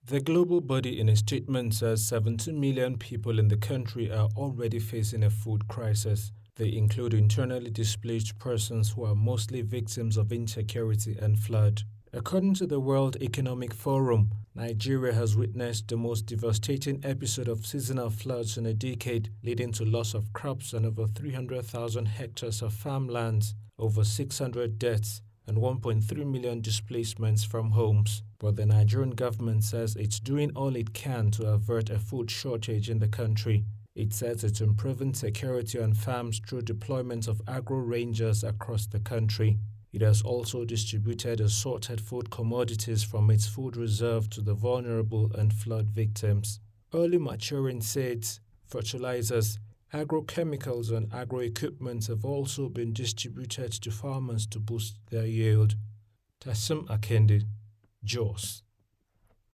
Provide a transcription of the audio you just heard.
The global body in a statement says 17 million people in the country are already facing a food crisis. They include internally displaced persons who are mostly victims of insecurity and flood. According to the World Economic Forum, Nigeria has witnessed the most devastating episode of seasonal floods in a decade, leading to loss of crops and over 300,000 hectares of farmlands, over 600 deaths, and 1.3 million displacements from homes. But the Nigerian government says it's doing all it can to avert a food shortage in the country. It says it's improving security on farms through deployment of agro-rangers across the country. It has also distributed assorted food commodities from its food reserve to the vulnerable and flood victims. Early maturing seeds, fertilizers, agrochemicals and agro-equipment have also been distributed to farmers to boost their yield. Tassim Akende, Jos.